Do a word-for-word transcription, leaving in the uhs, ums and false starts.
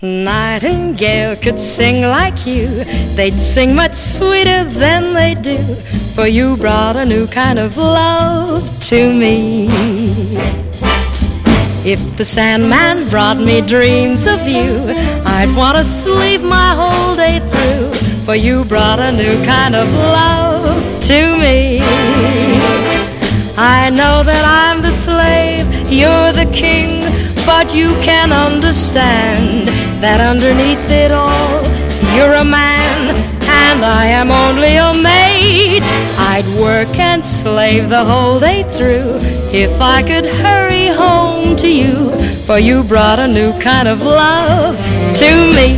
Nightingale could sing like you, they'd sing much sweeter than they do, for you brought a new kind of love to me. If the Sandman brought me dreams of you, I'd want to sleep my whole day through, for you brought a new kind of love to me. I know that I'm the slave, you're the king, but you can understand that underneath it all, you're a man, and I am only a maid. I'd work and slave the whole day through if I could hurry home to you, for you brought a new kind of love to me.